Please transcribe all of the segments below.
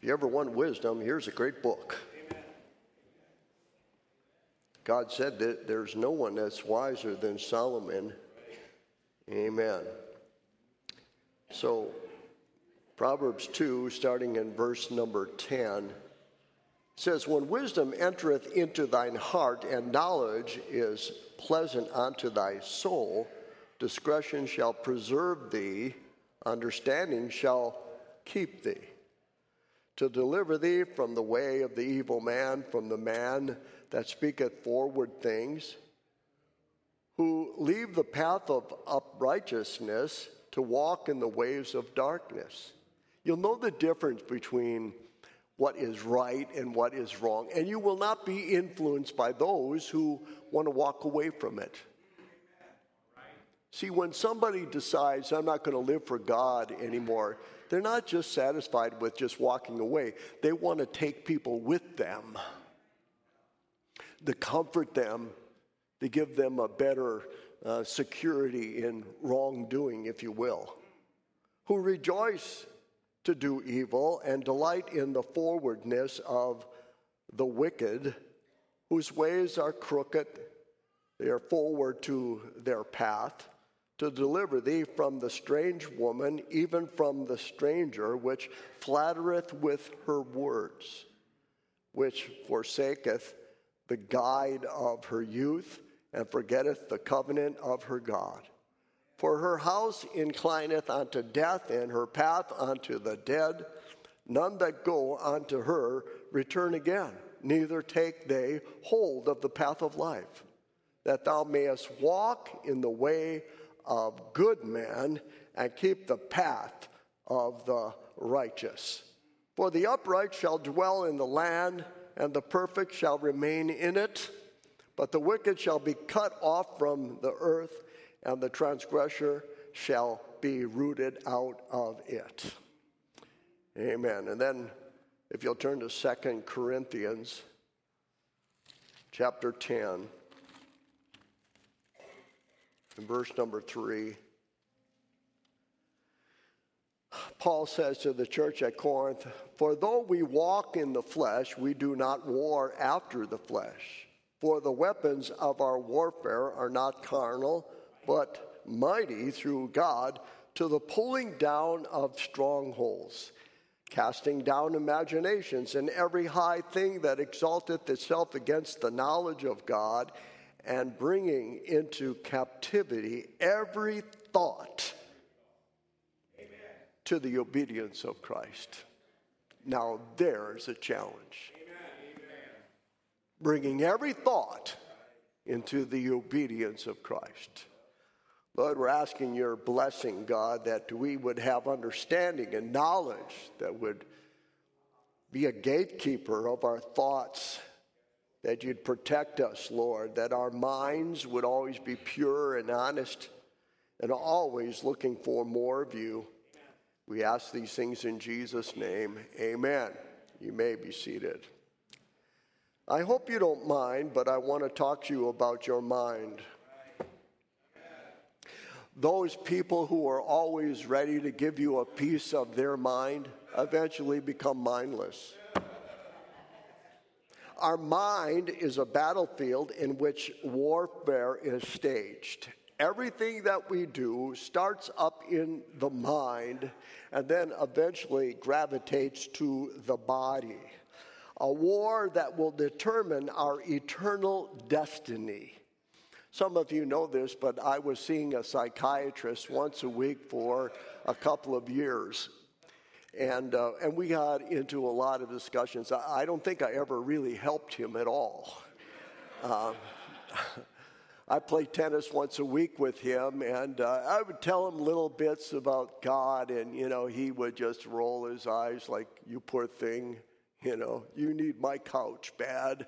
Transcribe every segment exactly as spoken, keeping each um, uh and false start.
If you ever want wisdom, here's a great book. Amen. God said that there's no one that's wiser than Solomon. Amen. So, Proverbs two, starting in verse number ten, says, "When wisdom entereth into thine heart, and knowledge is pleasant unto thy soul, discretion shall preserve thee, understanding shall keep thee. To deliver thee from the way of the evil man, from the man that speaketh forward things, who leave the path of uprightness to walk in the ways of darkness." You'll know the difference between what is right and what is wrong, and you will not be influenced by those who want to walk away from it. See, when somebody decides, I'm not going to live for God anymore, they're not just satisfied with just walking away. They want to take people with them, to comfort them, to give them a better uh, security in wrongdoing, if you will. Who rejoice to do evil and delight in the forwardness of the wicked, whose ways are crooked, they are forward to their path, to deliver thee from the strange woman, even from the stranger, which flattereth with her words, which forsaketh the guide of her youth, and forgetteth the covenant of her God. For her house inclineth unto death, and her path unto the dead. None that go unto her return again, neither take they hold of the path of life, that thou mayest walk in the way of good men, and keep the path of the righteous. For the upright shall dwell in the land, and the perfect shall remain in it. But the wicked shall be cut off from the earth, and the transgressor shall be rooted out of it. Amen. And then, if you'll turn to Second Corinthians chapter ten, in verse number three, Paul says to the church at Corinth, "For though we walk in the flesh, we do not war after the flesh. For the weapons of our warfare are not carnal, but mighty through God to the pulling down of strongholds, casting down imaginations and every high thing that exalteth itself against the knowledge of God, and bringing into captivity every thought Amen. To the obedience of Christ." Now there's a challenge. Amen. Bringing every thought into the obedience of Christ. Lord, we're asking your blessing, God, that we would have understanding and knowledge that would be a gatekeeper of our thoughts, that you'd protect us, Lord, that our minds would always be pure and honest and always looking for more of you. We ask these things in Jesus' name. Amen. You may be seated. I hope you don't mind, but I want to talk to you about your mind. Those people who are always ready to give you a piece of their mind eventually become mindless. Our mind is a battlefield in which warfare is staged. Everything that we do starts up in the mind and then eventually gravitates to the body. A war that will determine our eternal destiny. Some of you know this, but I was seeing a psychiatrist once a week for a couple of years. And uh, and we got into a lot of discussions. I, I don't think I ever really helped him at all. Uh, I played tennis once a week with him, and uh, I would tell him little bits about God, and, you know, he would just roll his eyes like, "You poor thing, you know, you need my couch bad."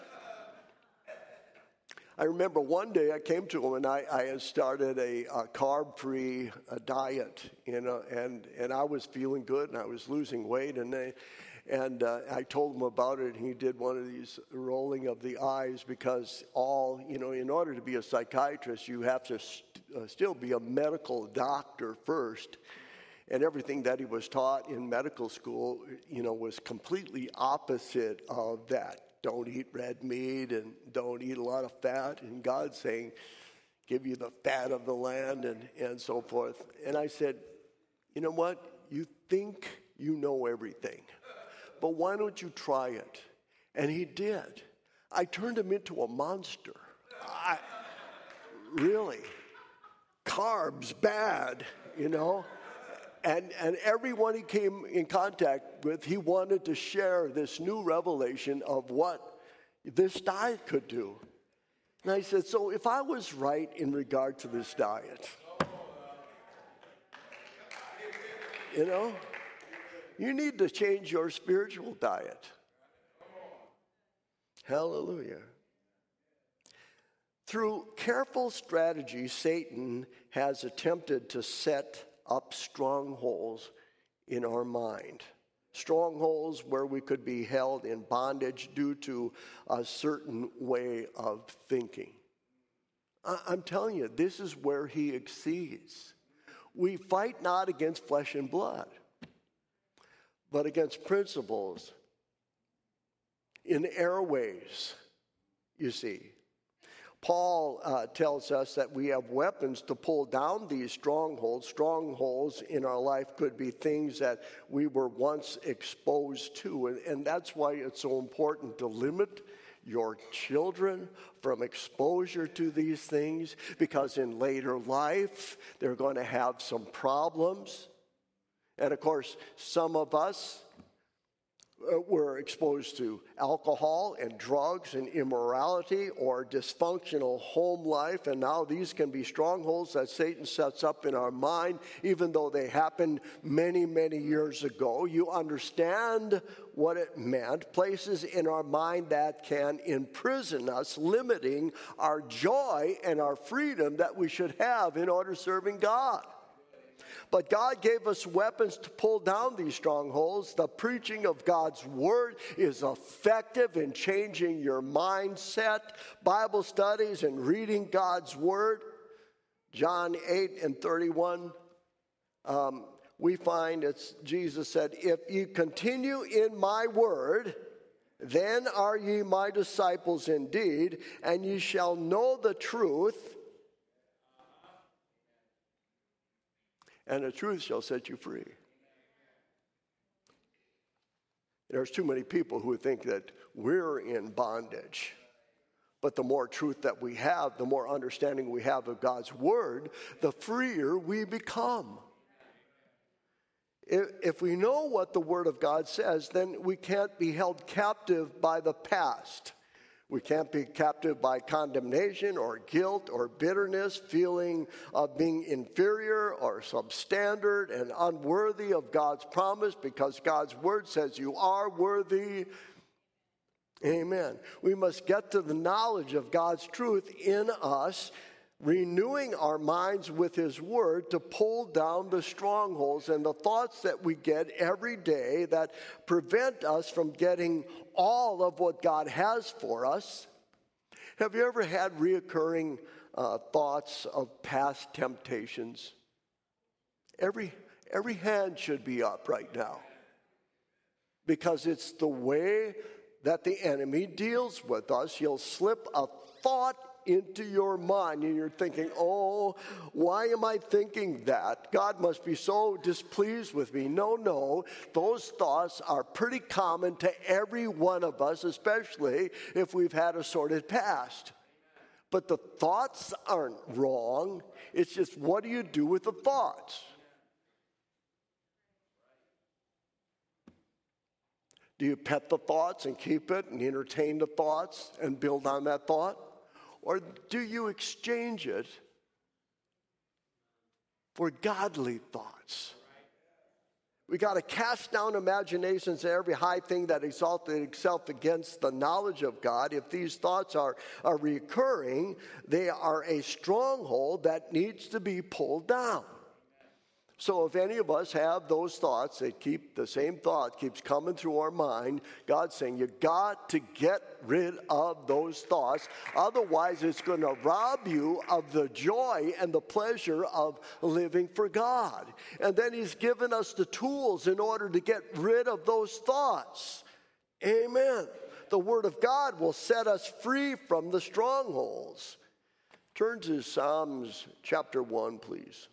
I remember one day I came to him and I, I had started a, a carb-free a diet, you know, and, and I was feeling good and I was losing weight, and they, and uh, I told him about it, and he did one of these rolling of the eyes, because all, you know, in order to be a psychiatrist, you have to st- uh, still be a medical doctor first. And everything that he was taught in medical school, you know, was completely opposite of that. Don't eat red meat and don't eat a lot of fat. And God's saying, give you the fat of the land and, and so forth. And I said, you know what? You think you know everything, but why don't you try it? And he did. I turned him into a monster. I, really. Carbs, bad, you know. And, and everyone he came in contact with, he wanted to share this new revelation of what this diet could do. And I said, so if I was right in regard to this diet, you know, you need to change your spiritual diet. Hallelujah. Through careful strategy, Satan has attempted to set up strongholds in our mind. Strongholds where we could be held in bondage due to a certain way of thinking. I- I'm telling you, this is where he exceeds. We fight not against flesh and blood, but against principles in airways, you see. Paul uh, tells us that we have weapons to pull down these strongholds. Strongholds in our life could be things that we were once exposed to. And, and that's why it's so important to limit your children from exposure to these things, because in later life, they're going to have some problems. And of course, some of us uh, were exposed to alcohol and drugs and immorality or dysfunctional home life. And now these can be strongholds that Satan sets up in our mind, even though they happened many, many years ago. You understand what it meant. Places in our mind that can imprison us, limiting our joy and our freedom that we should have in order serving God. But God gave us weapons to pull down these strongholds. The preaching of God's word is effective in changing your mindset. Bible studies and reading God's word. John eight and thirty-one, um, we find it's Jesus said, if you continue in my word, then are ye my disciples indeed, and ye shall know the truth, and the truth shall set you free. There's too many people who think that we're in bondage. But the more truth that we have, the more understanding we have of God's word, the freer we become. If, if we know what the word of God says, then we can't be held captive by the past. We can't be captive by condemnation or guilt or bitterness, feeling of being inferior or substandard and unworthy of God's promise, because God's word says you are worthy. Amen. We must get to the knowledge of God's truth in us, renewing our minds with his word to pull down the strongholds and the thoughts that we get every day that prevent us from getting all of what God has for us. Have you ever had reoccurring uh, thoughts of past temptations? Every, every hand should be up right now, because it's the way that the enemy deals with us. He'll slip a thought into your mind, and you're thinking, oh, why am I thinking that? God must be so displeased with me. No, no, those thoughts are pretty common to every one of us, especially if we've had a sordid past. But the thoughts aren't wrong. It's just, what do you do with the thoughts? Do you pet the thoughts and keep it and entertain the thoughts and build on that thought? Or do you exchange it for godly thoughts? We got to cast down imaginations and every high thing that exalted itself against the knowledge of God. If these thoughts are, are recurring, they are a stronghold that needs to be pulled down. So if any of us have those thoughts, they keep the same thought keeps coming through our mind, God's saying you got to get rid of those thoughts. Otherwise, it's going to rob you of the joy and the pleasure of living for God. And then he's given us the tools in order to get rid of those thoughts. Amen. The Word of God will set us free from the strongholds. Turn to Psalms chapter one, please.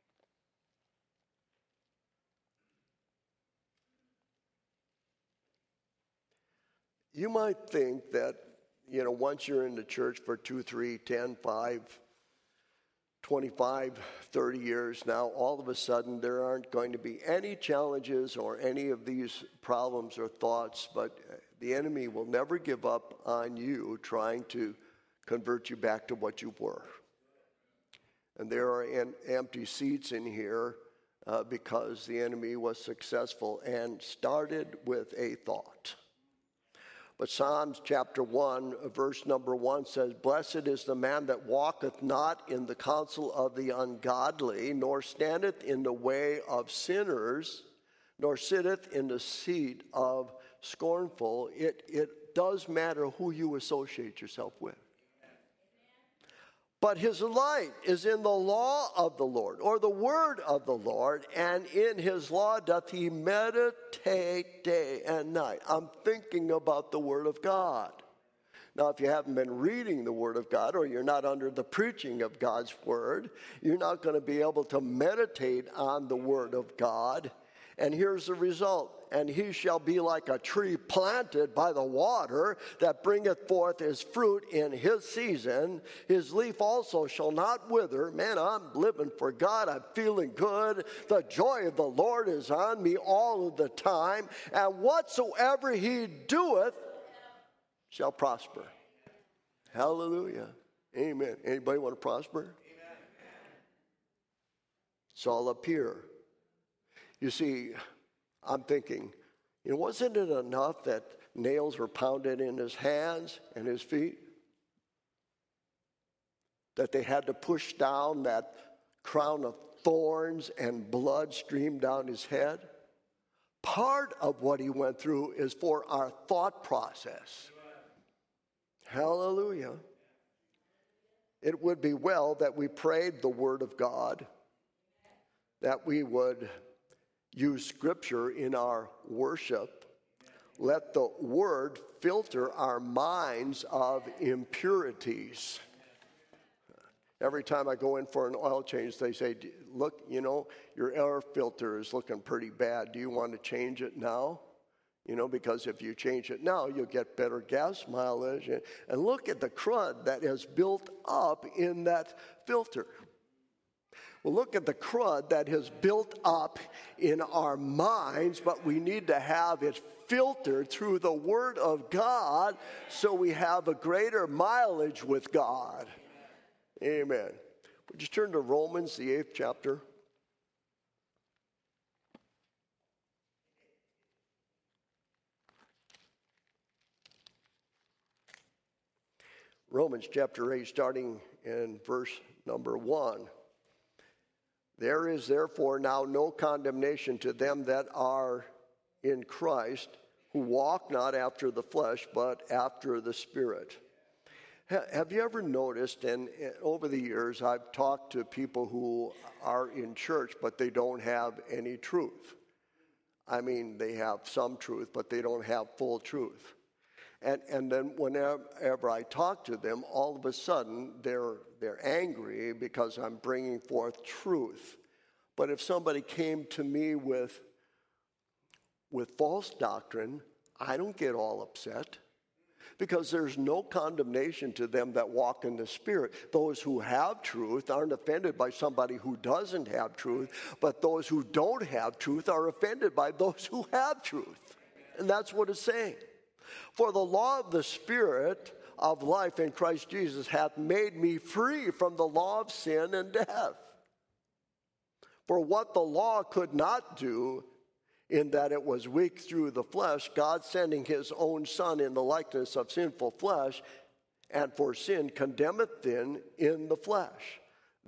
You might think that, you know, once you're in the church for two, three, ten, five, twenty-five, thirty years now, all of a sudden there aren't going to be any challenges or any of these problems or thoughts, but the enemy will never give up on you trying to convert you back to what you were. And there are en- empty seats in here uh, because the enemy was successful and started with a thought. But Psalms chapter one, verse number one says, "Blessed is the man that walketh not in the counsel of the ungodly, nor standeth in the way of sinners, nor sitteth in the seat of scornful." It, it does matter who you associate yourself with. But his light is in the law of the Lord, or the word of the Lord, and in his law doth he meditate day and night. I'm thinking about the word of God. Now, if you haven't been reading the word of God, or you're not under the preaching of God's word, you're not going to be able to meditate on the word of God. And here's the result. "And he shall be like a tree planted by the water, that bringeth forth his fruit in his season. His leaf also shall not wither." Man, I'm living for God. I'm feeling good. The joy of the Lord is on me all of the time. "And whatsoever he doeth shall prosper." Hallelujah. Amen. Anybody want to prosper? Amen. It's all up here. You see, I'm thinking, you know, wasn't it enough that nails were pounded in his hands and his feet? That they had to push down that crown of thorns and blood streamed down his head? Part of what he went through is for our thought process. Hallelujah. It would be well that we prayed the word of God, that we would use scripture in our worship. Let the word filter our minds of impurities. Every time I go in for an oil change, they say, "Look, you know, your air filter is looking pretty bad. Do you want to change it now?" You know, because if you change it now, you'll get better gas mileage. And look at the crud that is built up in that filter. Well, look at the crud that has built up in our minds, but we need to have it filtered through the Word of God so we have a greater mileage with God. Amen. Would you turn to Romans, the eighth chapter? Romans chapter eight, starting in verse number one. "There is therefore now no condemnation to them that are in Christ, who walk not after the flesh, but after the Spirit." Have you ever noticed, and over the years I've talked to people who are in church, but they don't have any truth. I mean, they have some truth, but they don't have full truth. And and then whenever I talk to them, all of a sudden they're they're angry because I'm bringing forth truth. But if somebody came to me with with false doctrine, I don't get all upset, because there's no condemnation to them that walk in the Spirit. Those who have truth aren't offended by somebody who doesn't have truth, but those who don't have truth are offended by those who have truth. And that's what it's saying. "For the law of the Spirit of life in Christ Jesus hath made me free from the law of sin and death. For what the law could not do, in that it was weak through the flesh, God sending his own Son in the likeness of sinful flesh, and for sin condemneth sin in the flesh,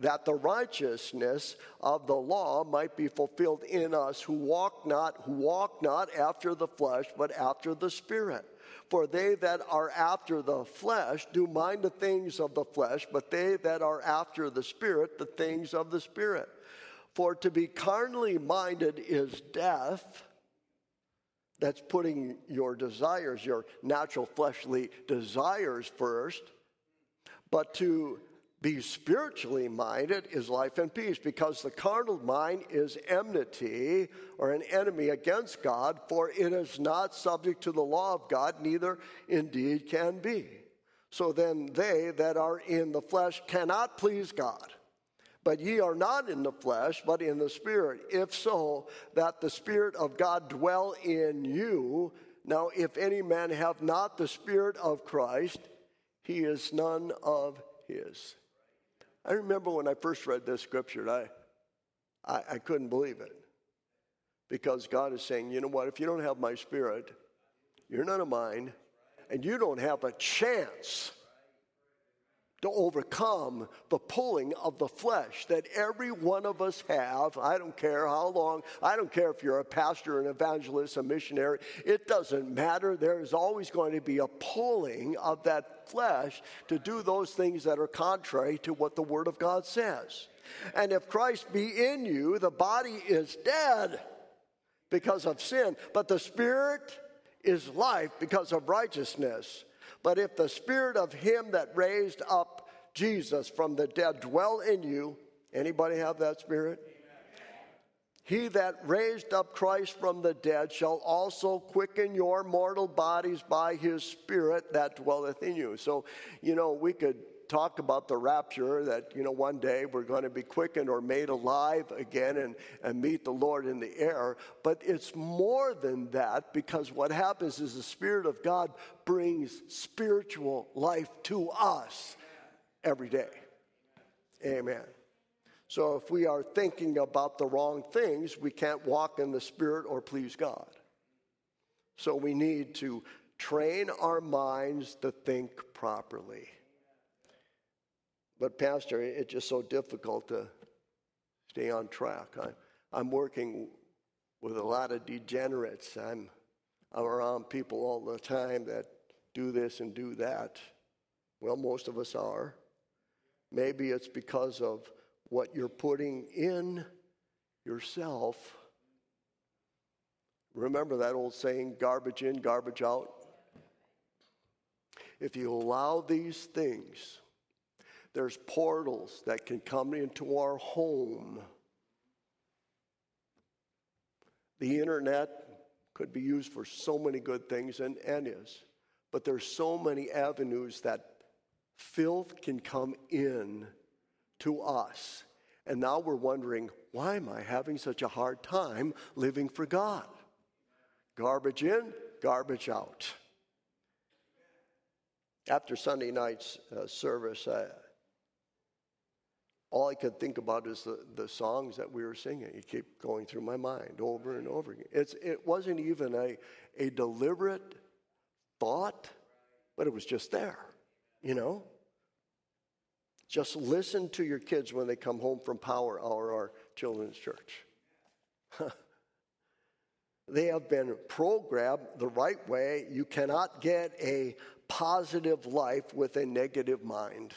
that the righteousness of the law might be fulfilled in us who walk not, who walk not after the flesh, but after the Spirit. For they that are after the flesh do mind the things of the flesh, but they that are after the Spirit, the things of the Spirit. For to be carnally minded is death. That's putting your desires, your natural fleshly desires first. But to be spiritually minded is life and peace, because the carnal mind is enmity or an enemy against God, for it is not subject to the law of God, neither indeed can be. So then they that are in the flesh cannot please God. But ye are not in the flesh, but in the Spirit, if so, that the Spirit of God dwell in you. Now if any man have not the Spirit of Christ, he is none of his. I remember when I first read this scripture, I, I, I couldn't believe it. Because God is saying, you know what, if you don't have my Spirit, you're none of mine, and you don't have a chance to overcome the pulling of the flesh that every one of us have. I don't care how long. I don't care if you're a pastor, an evangelist, a missionary. It doesn't matter. There is always going to be a pulling of that flesh to do those things that are contrary to what the Word of God says. And if Christ be in you, the body is dead because of sin, but the Spirit is life because of righteousness. But if the Spirit of him that raised up Jesus from the dead dwell in you, anybody have that Spirit? He that raised up Christ from the dead shall also quicken your mortal bodies by his Spirit that dwelleth in you. So, you know, we could talk about the rapture, that, you know, one day we're going to be quickened or made alive again and, and meet the Lord in the air. But it's more than that, because what happens is the Spirit of God brings spiritual life to us every day. Amen. So if we are thinking about the wrong things, we can't walk in the Spirit or please God. So we need to train our minds to think properly. But Pastor, it's just so difficult to stay on track. I, I'm working with a lot of degenerates. I'm, I'm around people all the time that do this and do that. Well, most of us are. Maybe it's because of what you're putting in yourself. Remember that old saying, garbage in, garbage out? If you allow these things, there's portals that can come into our home. The internet could be used for so many good things, and, and is. But there's so many avenues that filth can come in to us. And now we're wondering, why am I having such a hard time living for God? Garbage in, garbage out. After Sunday night's uh, service, I, all I could think about is the, the songs that we were singing. It kept going through my mind over and over again. It's, it wasn't even a, a deliberate thought, but it was just there, you know? Just listen to your kids when they come home from Power Hour, our children's church. They have been programmed the right way. You cannot get a positive life with a negative mind.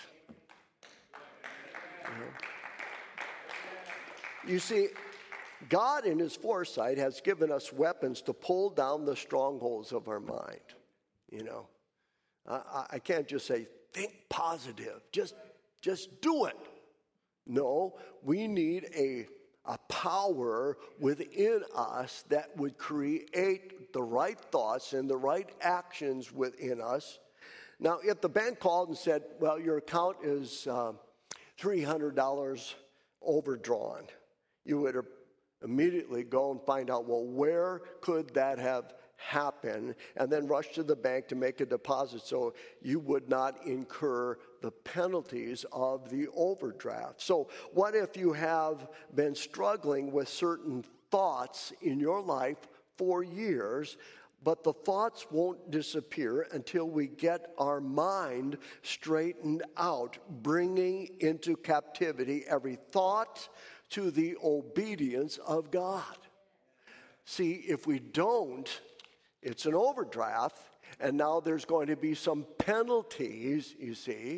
You see, God in his foresight has given us weapons to pull down the strongholds of our mind. You know, I, I can't just say, think positive, just, just do it. No, we need a, a power within us that would create the right thoughts and the right actions within us. Now, if the bank called and said, well, your account is uh, three hundred dollars overdrawn, you would immediately go and find out, well, where could that have happened, and then rush to the bank to make a deposit so you would not incur the penalties of the overdraft. So what if you have been struggling with certain thoughts in your life for years But the thoughts won't disappear until we get our mind straightened out, bringing into captivity every thought to the obedience of God. See, if we don't, it's an overdraft, and now there's going to be some penalties, you see.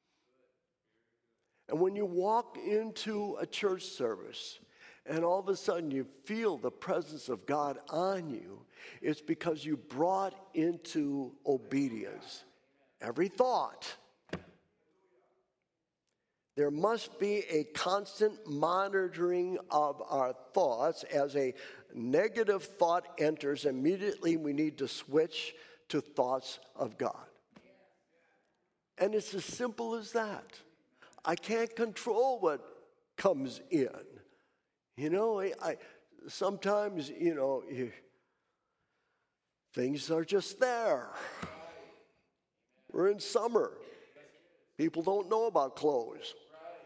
And when you walk into a church service, and all of a sudden you feel the presence of God on you, it's because you brought into obedience every thought. There must be a constant monitoring of our thoughts. As a negative thought enters, immediately we need to switch to thoughts of God. And it's as simple as that. I can't control what comes in. You know, I, I sometimes, you know, you, things are just there. We're in summer. People don't know about clothes.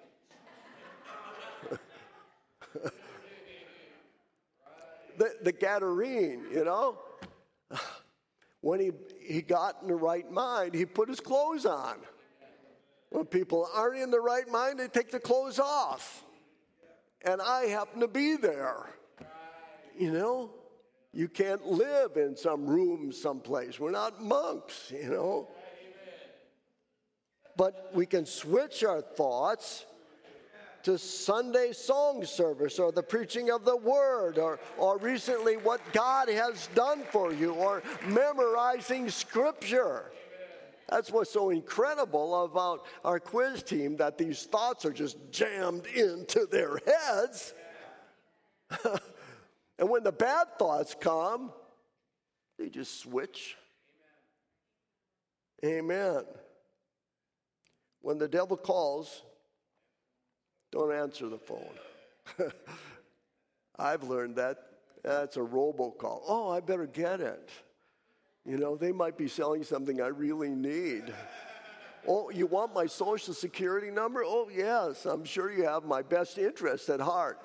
the, the Gadarene, you know, when he, he got in the right mind, he put his clothes on. When people aren't in the right mind, they take the clothes off. And I happen to be there. You know, you can't live in some room someplace. We're not monks, you know. But we can switch our thoughts to Sunday song service or the preaching of the word, or, or recently what God has done for you, or memorizing scripture. That's what's so incredible about our quiz team, that these thoughts are just jammed into their heads. And when the bad thoughts come, they just switch. Amen. When the devil calls, don't answer the phone. I've learned that. That's a robocall. Oh, I better get it. You know, they might be selling something I really need. Oh, you want my social security number? Oh, yes, I'm sure you have my best interest at heart.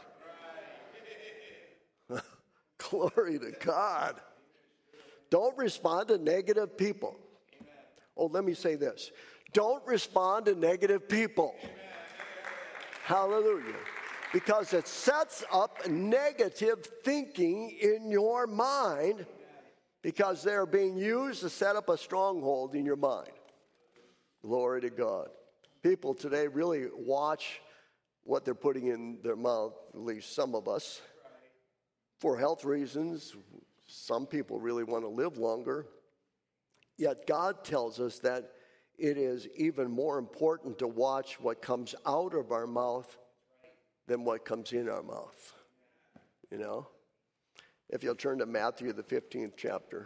Glory to God. Don't respond to negative people. Oh, let me say this. Don't respond to negative people. Hallelujah. Because it sets up negative thinking in your mind, because they're being used to set up a stronghold in your mind. Glory to God. People today really watch what they're putting in their mouth, at least some of us, for health reasons. Some people really want to live longer. Yet God tells us that it is even more important to watch what comes out of our mouth than what comes in our mouth. You know? If you'll turn to Matthew, the fifteenth chapter.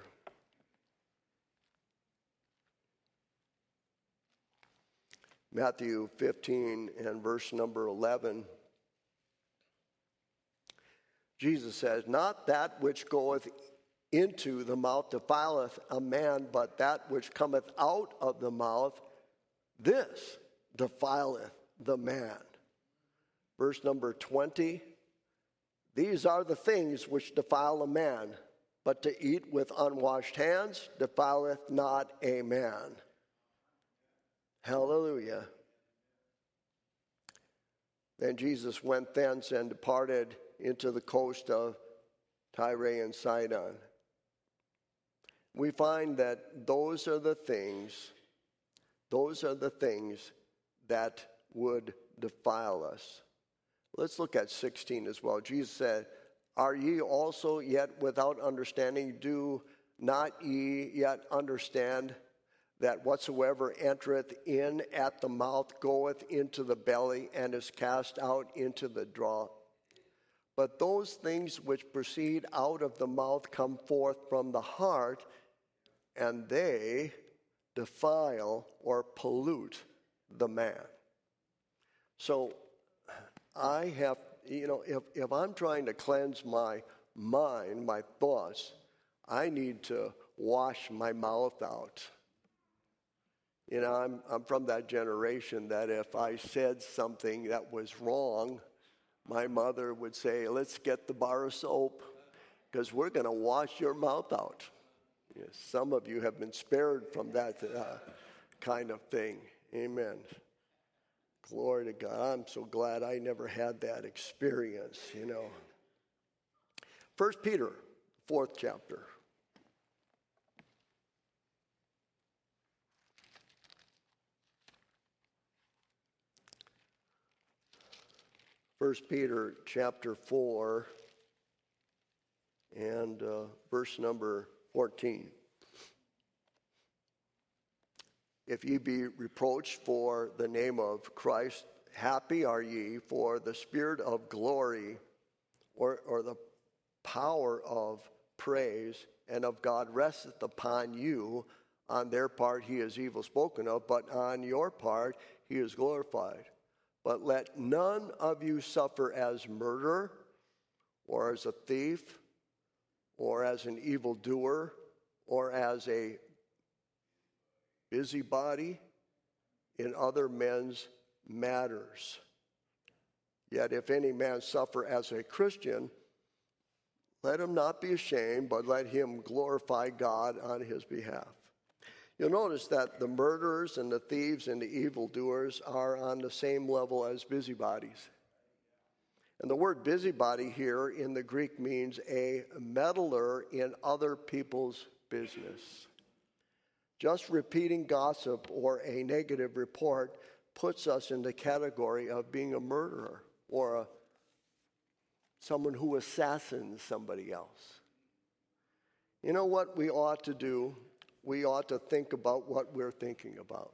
Matthew fifteen and verse number eleven. Jesus says, "Not that which goeth into the mouth defileth a man, but that which cometh out of the mouth, this defileth the man." Verse number twenty. "These are the things which defile a man, but to eat with unwashed hands defileth not a man." Hallelujah. Then Jesus went thence and departed into the coast of Tyre and Sidon. We find that those are the things, those are the things that would defile us. Let's look at sixteen as well. Jesus said, "Are ye also yet without understanding? Do not ye yet understand that whatsoever entereth in at the mouth goeth into the belly and is cast out into the draw? But those things which proceed out of the mouth come forth from the heart, and they defile or pollute the man." So I have, you know, if, if I'm trying to cleanse my mind, my thoughts, I need to wash my mouth out. You know, I'm, I'm from that generation that if I said something that was wrong, my mother would say, "Let's get the bar of soap, because we're going to wash your mouth out." Yes, some of you have been spared from that uh, kind of thing. Amen. Glory to God. I'm so glad I never had that experience, you know. First Peter, fourth chapter. First Peter chapter four and uh, verse number fourteen. If ye be reproached for the name of Christ, happy are ye, for the spirit of glory or, or the power of praise and of God resteth upon you. On their part he is evil spoken of, but on your part he is glorified. But let none of you suffer as murderer, or as a thief, or as an evildoer, or as a busybody in other men's matters. Yet if any man suffer as a Christian, let him not be ashamed, but let him glorify God on his behalf. You'll notice that the murderers and the thieves and the evildoers are on the same level as busybodies. And the word busybody here in the Greek means a meddler in other people's business. Just repeating gossip or a negative report puts us in the category of being a murderer or a, someone who assassins somebody else. You know what we ought to do? We ought to think about what we're thinking about.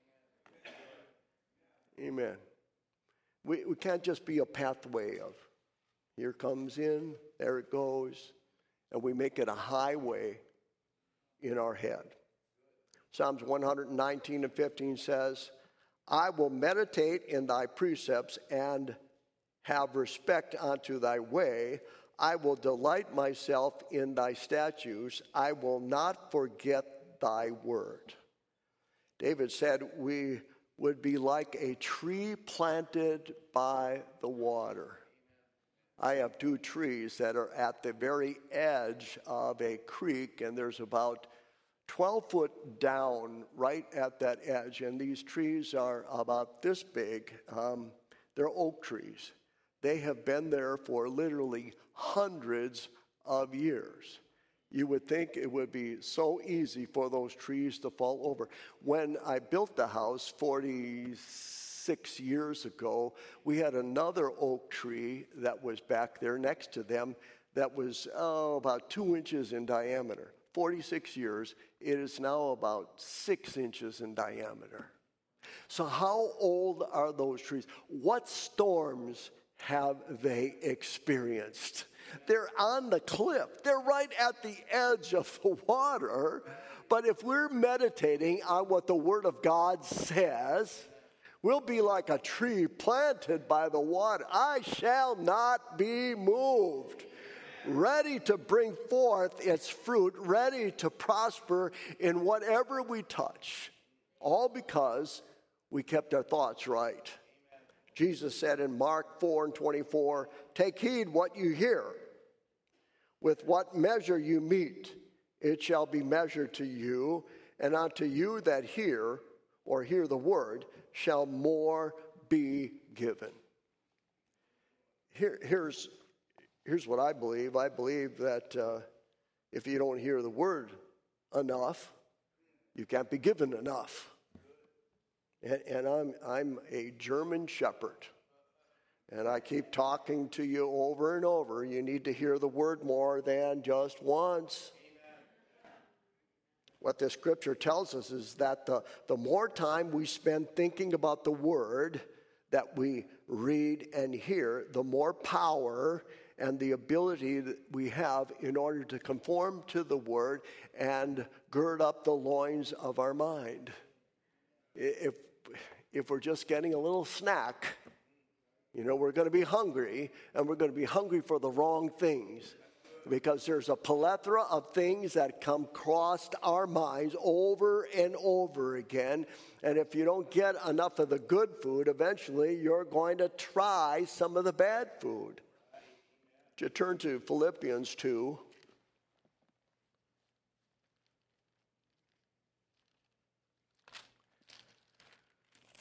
Amen. We, we can't just be a pathway of here comes in, there it goes, and we make it a highway in our head. Psalms one nineteen and fifteen says, I will meditate in thy precepts and have respect unto thy way. I will delight myself in thy statutes. I will not forget thy word. David said we would be like a tree planted by the water. I have two trees that are at the very edge of a creek, and there's about twelve foot down right at that edge, and these trees are about this big. Um, they're oak trees. They have been there for literally hundreds of years. You would think it would be so easy for those trees to fall over. When I built the house forty-six years ago, we had another oak tree that was back there next to them that was oh, about two inches in diameter. forty-six years, it is now about six inches in diameter. So how old are those trees? What storms have they experienced? They're on the cliff. They're right at the edge of the water. But if we're meditating on what the Word of God says, we'll be like a tree planted by the water. I shall not be moved. Ready to bring forth its fruit, ready to prosper in whatever we touch, all because we kept our thoughts right. Jesus said in Mark four and twenty-four, take heed what you hear. With what measure you meet, it shall be measured to you, and unto you that hear, or hear the word, shall more be given. Here, here's Here's what I believe. I believe that uh, if you don't hear the word enough, you can't be given enough. And, and I'm I'm a German shepherd, and I keep talking to you over and over. You need to hear the word more than just once. What the scripture tells us is that the, the more time we spend thinking about the word that we read and hear, the more power and the ability that we have in order to conform to the word and gird up the loins of our mind. If, if we're just getting a little snack, you know, we're going to be hungry, and we're going to be hungry for the wrong things, because there's a plethora of things that come across our minds over and over again. And if you don't get enough of the good food, eventually you're going to try some of the bad food. To turn to Philippians two.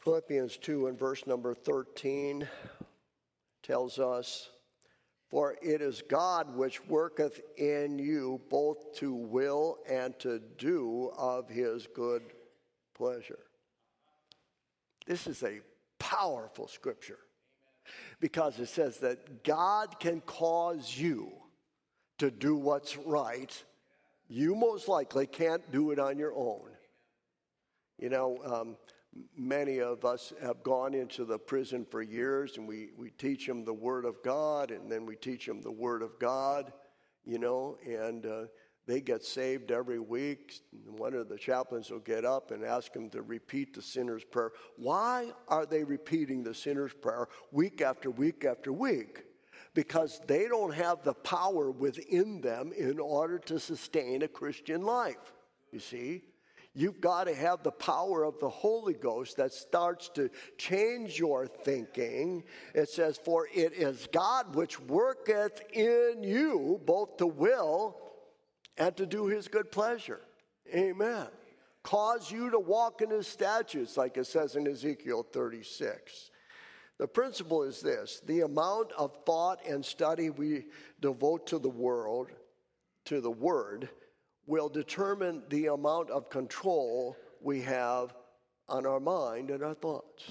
Philippians two and verse number thirteen tells us, "For it is God which worketh in you both to will and to do of his good pleasure." This is a powerful scripture because it says that God can cause you to do what's right. You most likely can't do it on your own. You know, um, many of us have gone into the prison for years, and we, we teach them the Word of God, and then we teach them the Word of God, you know, and uh, they get saved every week. One of the chaplains will get up and ask them to repeat the sinner's prayer. Why are they repeating the sinner's prayer week after week after week? Because they don't have the power within them in order to sustain a Christian life, you see. You've got to have the power of the Holy Ghost that starts to change your thinking. It says, "For it is God which worketh in you both to will and to do his good pleasure." Amen. Cause you to walk in his statutes, like it says in Ezekiel thirty-six. The principle is this: the amount of thought and study we devote to the world, to the Word, will determine the amount of control we have on our mind and our thoughts.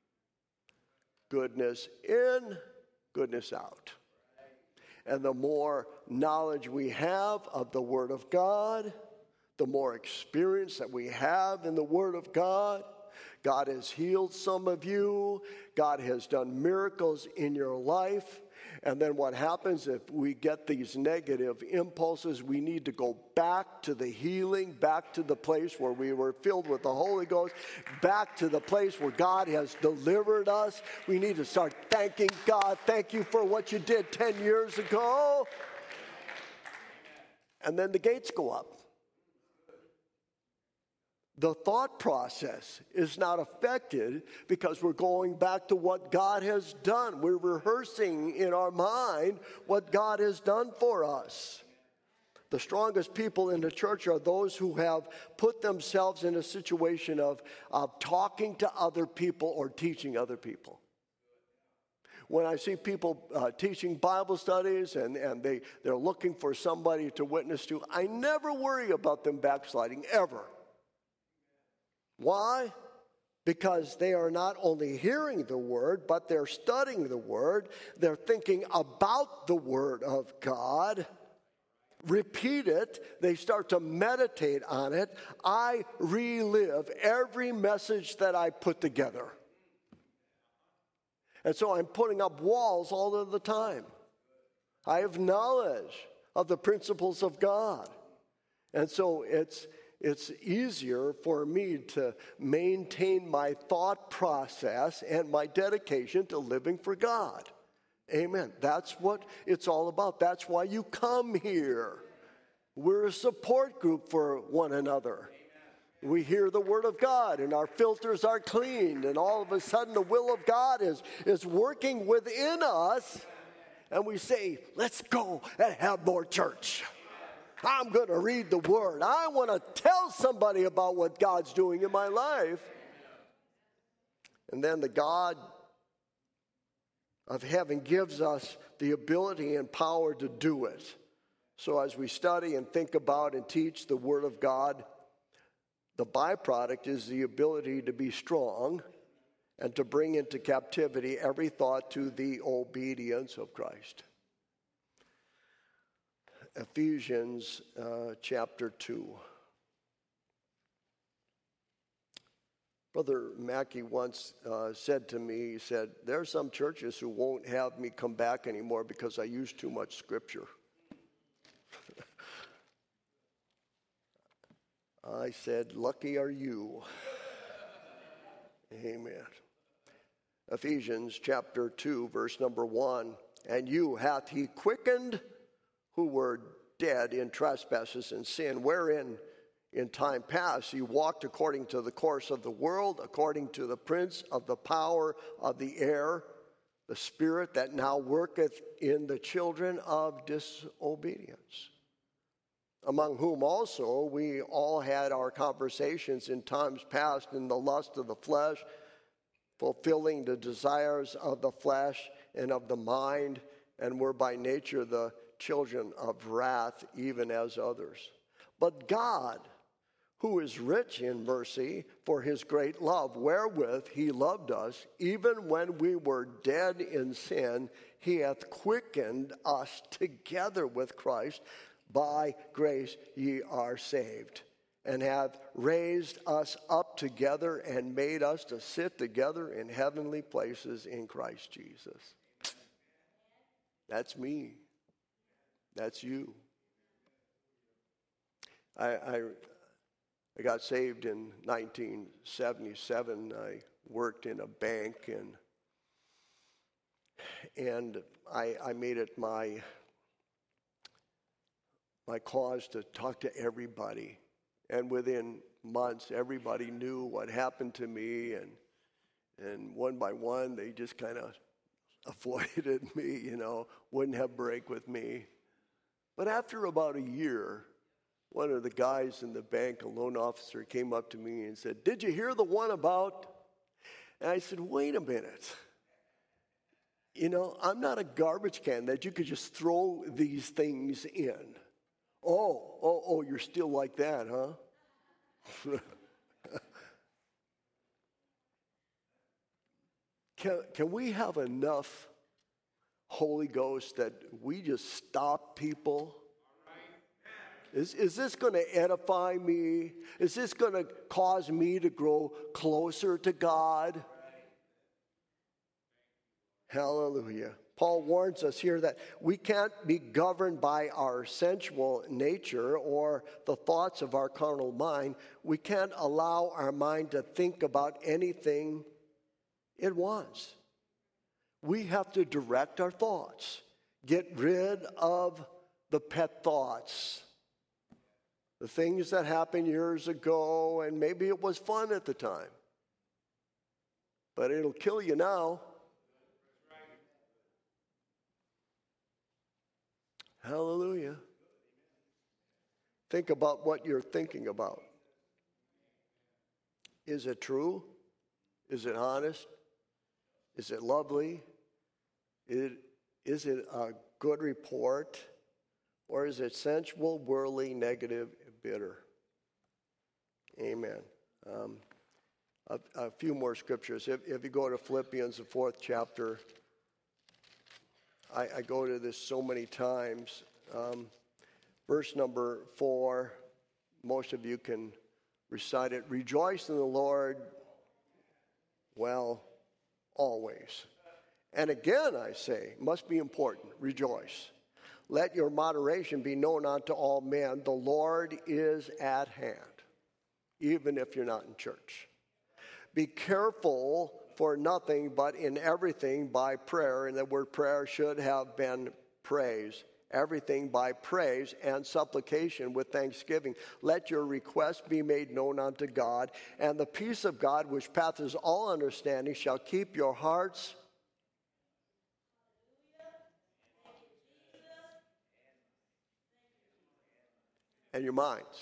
Goodness in, goodness out. And the more knowledge we have of the Word of God, the more experience that we have in the Word of God. God has healed some of you. God has done miracles in your life. And then what happens if we get these negative impulses? We need to go back to the healing, back to the place where we were filled with the Holy Ghost, back to the place where God has delivered us. We need to start thanking God. Thank you for what you did ten years ago. And then the gates go up. The thought process is not affected because we're going back to what God has done. We're rehearsing in our mind what God has done for us. The strongest people in the church are those who have put themselves in a situation of, of talking to other people or teaching other people. When I see people uh, teaching Bible studies and, and they, they're looking for somebody to witness to, I never worry about them backsliding, ever. Why? Because they are not only hearing the Word, but they're studying the Word. They're thinking about the Word of God. Repeat it. They start to meditate on it. I relive every message that I put together. And so I'm putting up walls all of the time. I have knowledge of the principles of God. And so it's It's easier for me to maintain my thought process and my dedication to living for God. Amen. That's what it's all about. That's why you come here. We're a support group for one another. We hear the Word of God and our filters are cleaned, and all of a sudden the will of God is, is working within us, and we say, let's go and have more church. I'm going to read the Word. I want to tell somebody about what God's doing in my life. And then the God of heaven gives us the ability and power to do it. So as we study and think about and teach the Word of God, the byproduct is the ability to be strong and to bring into captivity every thought to the obedience of Christ. Ephesians uh, chapter two. Brother Mackey once uh, said to me, he said, there are some churches who won't have me come back anymore because I use too much scripture. I said, lucky are you. Amen. Ephesians chapter two, verse number one. And you hath he quickened who were dead in trespasses and sin, wherein in time past you walked according to the course of the world, according to the prince of the power of the air, the spirit that now worketh in the children of disobedience, among whom also we all had our conversations in times past in the lust of the flesh, fulfilling the desires of the flesh and of the mind, and were by nature the children of wrath, even as others. But God, who is rich in mercy, for his great love, wherewith he loved us, even when we were dead in sin, he hath quickened us together with Christ. By grace ye are saved, and hath raised us up together and made us to sit together in heavenly places in Christ Jesus. That's me. That's you. I, I, I got saved in nineteen seventy-seven. I worked in a bank, and and I, I made it my my cause to talk to everybody. And within months, everybody knew what happened to me, and and one by one, they just kind of avoided me, you know, wouldn't have break with me. But after about a year, one of the guys in the bank, a loan officer, came up to me and said, "Did you hear the one about?" And I said, "Wait a minute. You know, I'm not a garbage can that you could just throw these things in." Oh, oh, oh, you're still like that, huh? Can, can we have enough Holy Ghost that we just stop people? Is, is this going to edify me? Is this going to cause me to grow closer to God? Hallelujah. Paul warns us here that we can't be governed by our sensual nature or the thoughts of our carnal mind. We can't allow our mind to think about anything it wants. We have to direct our thoughts. Get rid of the pet thoughts. The things that happened years ago, and maybe it was fun at the time. But it'll kill you now. Hallelujah. Think about what you're thinking about. Is it true? Is it honest? Is it lovely? Is it, is it a good report? Or is it sensual, worldly, negative, bitter? Amen. Um, a, a few more scriptures. If, if you go to Philippians, the fourth chapter, I, I go to this so many times. Um, verse number four, most of you can recite it. Rejoice in the Lord, well, always. And again, I say, must be important, rejoice. Let your moderation be known unto all men. The Lord is at hand, even if you're not in church. Be careful for nothing, but in everything by prayer, and the word prayer should have been praise. Everything by praise and supplication with thanksgiving. Let your requests be made known unto God, and the peace of God, which passeth all understanding, shall keep your hearts and your minds.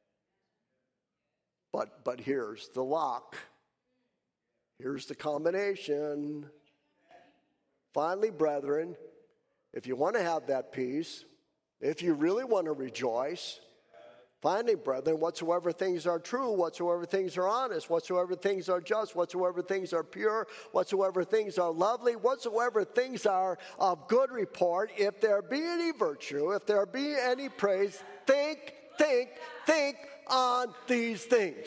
But, but here's the lock. Here's the combination. Finally, brethren, if you want to have that peace, if you really want to rejoice, finally, brethren, whatsoever things are true, whatsoever things are honest, whatsoever things are just, whatsoever things are pure, whatsoever things are lovely, whatsoever things are of good report, if there be any virtue, if there be any praise, think, think, think on these things.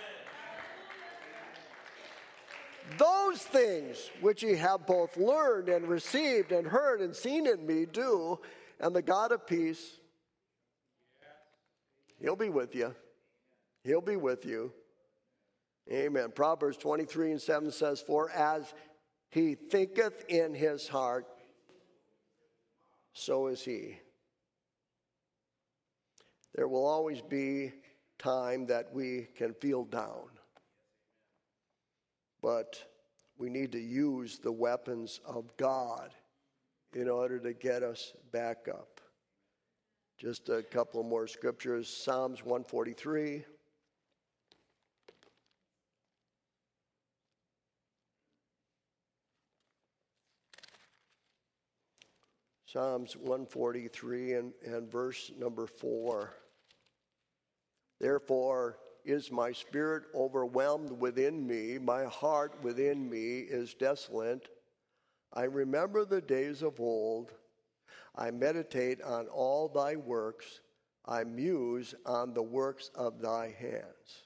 Those things which ye have both learned and received and heard and seen in me do, and the God of peace, He'll be with you. He'll be with you. Amen. Proverbs twenty-three and seven says, for as he thinketh in his heart, so is he. There will always be time that we can feel down. But we need to use the weapons of God in order to get us back up. Just a couple more scriptures. Psalms one forty-three. Psalms one forty-three and, and verse number four. Therefore is my spirit overwhelmed within me, my heart within me is desolate. I remember the days of old. I meditate on all thy works. I muse on the works of thy hands.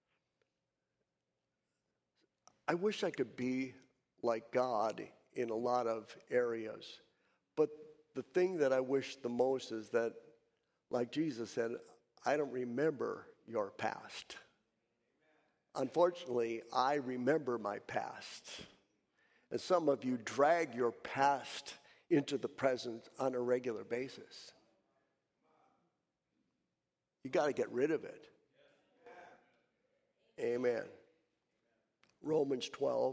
I wish I could be like God in a lot of areas. But the thing that I wish the most is that, like Jesus said, I don't remember your past. Unfortunately, I remember my past. And some of you drag your past into the present on a regular basis. You got to get rid of it. Amen. Romans twelve.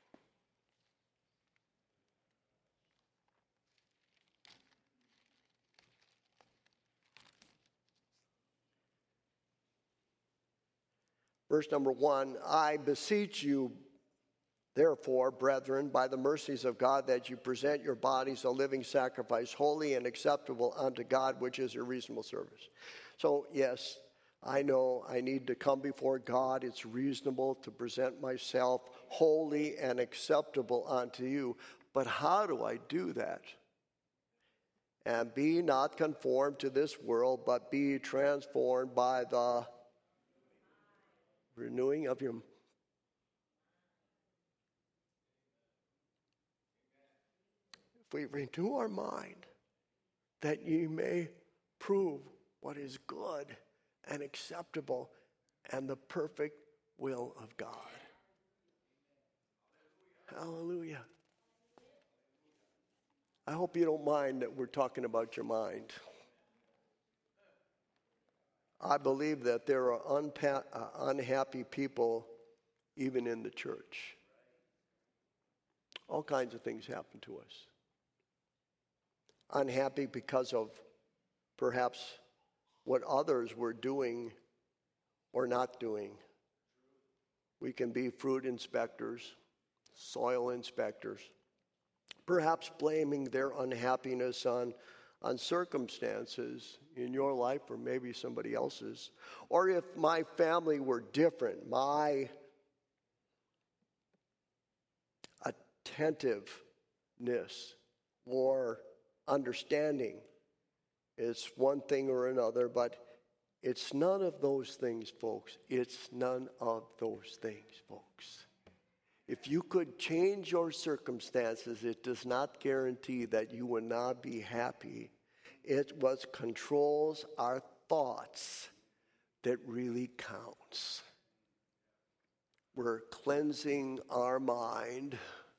Verse number one, I beseech you, therefore, brethren, by the mercies of God, that you present your bodies a living sacrifice, holy and acceptable unto God, which is your reasonable service. So, yes, I know I need to come before God. It's reasonable to present myself holy and acceptable unto you. But how do I do that? And be not conformed to this world, but be transformed by the renewing of your mind. If we renew our mind, that ye may prove what is good and acceptable and the perfect will of God. Hallelujah. I hope you don't mind that we're talking about your mind. I believe that there are unpa- uh, unhappy people even in the church. All kinds of things happen to us. Unhappy because of perhaps what others were doing or not doing. We can be fruit inspectors, soil inspectors, perhaps blaming their unhappiness on, on circumstances in your life or maybe somebody else's. Or if my family were different, my attentiveness or understanding is one thing or another, but it's none of those things, folks. It's none of those things, folks. If you could change your circumstances, it does not guarantee that you will not be happy. It what controls our thoughts that really counts. We're cleansing our mind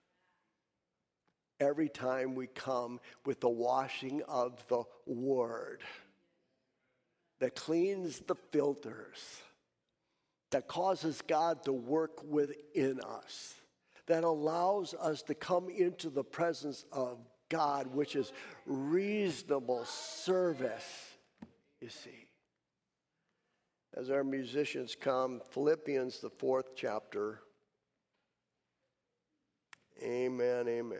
every time we come with the washing of the Word that cleans the filters, that causes God to work within us, that allows us to come into the presence of God, which is reasonable service, you see. As our musicians come, Philippians, the fourth chapter. Amen, amen.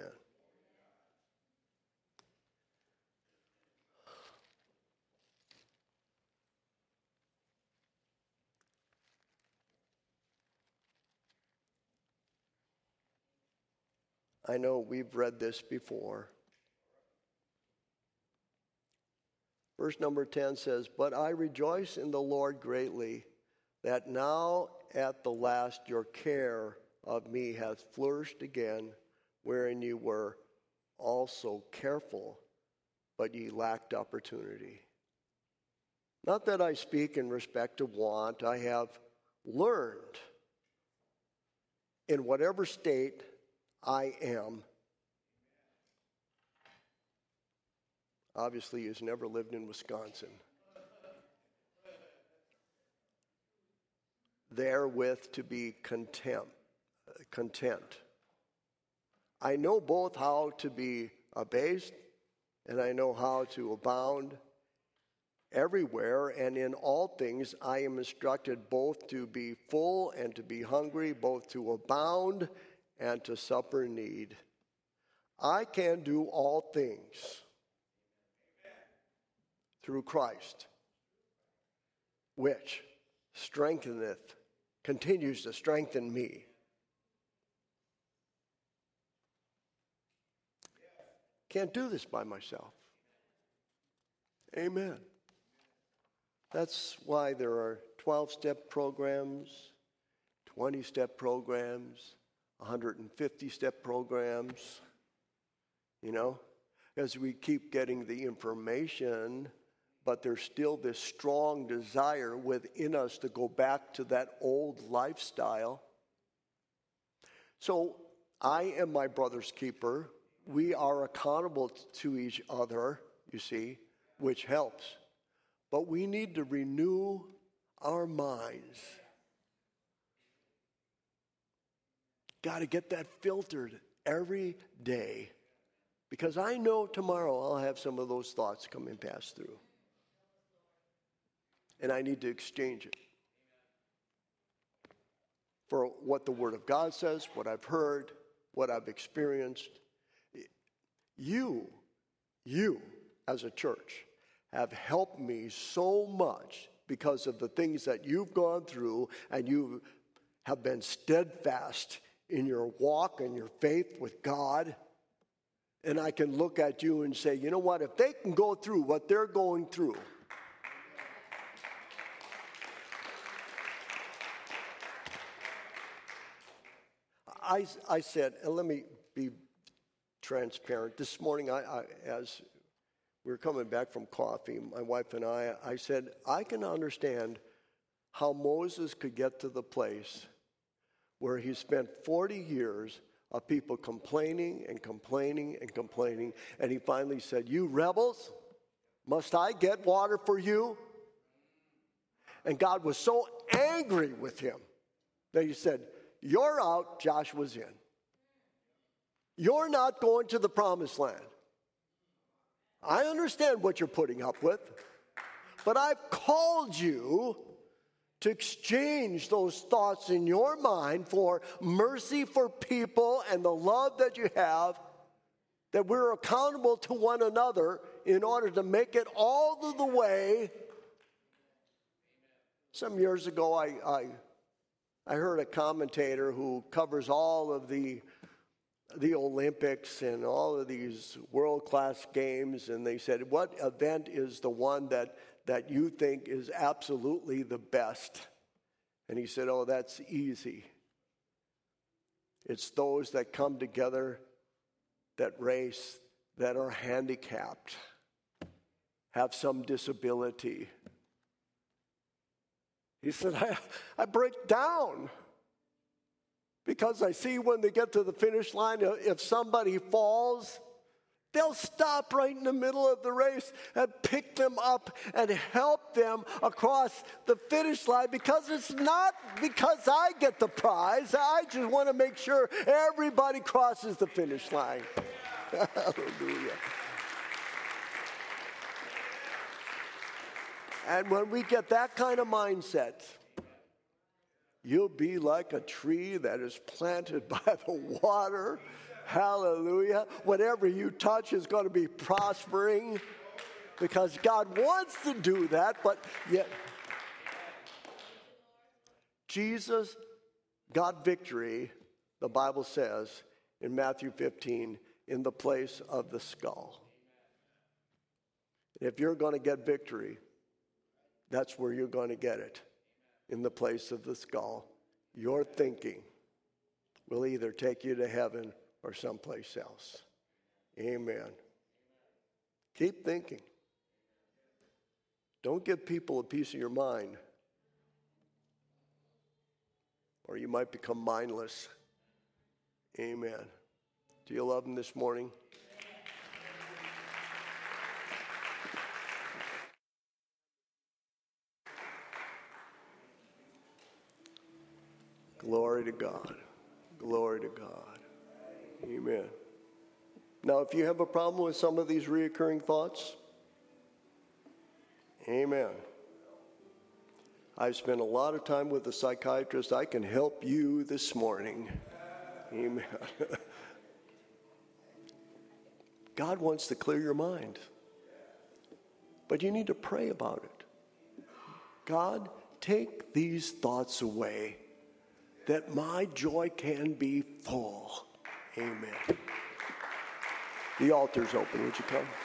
I know we've read this before. Verse number ten says, But I rejoice in the Lord greatly, that now at the last your care of me hath flourished again, wherein you were also careful, but ye lacked opportunity. Not that I speak in respect of want, I have learned in whatever state I am. Obviously, he's never lived in Wisconsin. Therewith to be content. content. I know both how to be abased and I know how to abound. Everywhere and in all things I am instructed both to be full and to be hungry, both to abound and to suffer need. I can do all things through Christ, which strengtheneth, continues to strengthen me. Can't do this by myself. Amen. That's why there are twelve-step programs, twenty-step programs, one hundred fifty-step programs, you know, as we keep getting the information, but there's still this strong desire within us to go back to that old lifestyle. So I am my brother's keeper. We are accountable to each other, you see, which helps. But we need to renew our minds. Got to get that filtered every day. Because I know tomorrow I'll have some of those thoughts come and pass through. And I need to exchange it for what the Word of God says, what I've heard, what I've experienced. You, you as a church have helped me so much because of the things that you've gone through, and you have been steadfast in your walk and your faith with God. And I can look at you and say, you know what, if they can go through what they're going through, I, I said, and let me be transparent. This morning, I, I, as we were coming back from coffee, my wife and I, I said, I can understand how Moses could get to the place where he spent forty years of people complaining and complaining and complaining, and he finally said, you rebels, must I get water for you? And God was so angry with him that he said, you're out, Joshua's in. You're not going to the promised land. I understand what you're putting up with, but I've called you to exchange those thoughts in your mind for mercy for people and the love that you have, that we're accountable to one another in order to make it all of the way. Some years ago, I, I, I heard a commentator who covers all of the, the Olympics and all of these world-class games, and they said, what event is the one that that you think is absolutely the best? And he said, oh, that's easy. It's those that come together, that race, that are handicapped, have some disability. He said, I, I break down because I see when they get to the finish line, if somebody falls, they'll stop right in the middle of the race and pick them up and help them across the finish line, because it's not because I get the prize. I just want to make sure everybody crosses the finish line. Hallelujah. And when we get that kind of mindset, you'll be like a tree that is planted by the water. Hallelujah. Whatever you touch is going to be prospering, because God wants to do that, but yet Jesus got victory, the Bible says in Matthew fifteen, in the place of the skull. If you're going to get victory, that's where you're going to get it, in the place of the skull. Your thinking will either take you to heaven or someplace else. Amen. Keep thinking. Don't give people a piece of your mind, or you might become mindless. Amen. Do you love him this morning? Glory to God. Glory to God. Amen. Now, if you have a problem with some of these reoccurring thoughts, amen. I've spent a lot of time with a psychiatrist. I can help you this morning. Amen. God wants to clear your mind. But you need to pray about it. God, take these thoughts away that my joy can be full. Amen. The altar's open. Would you come?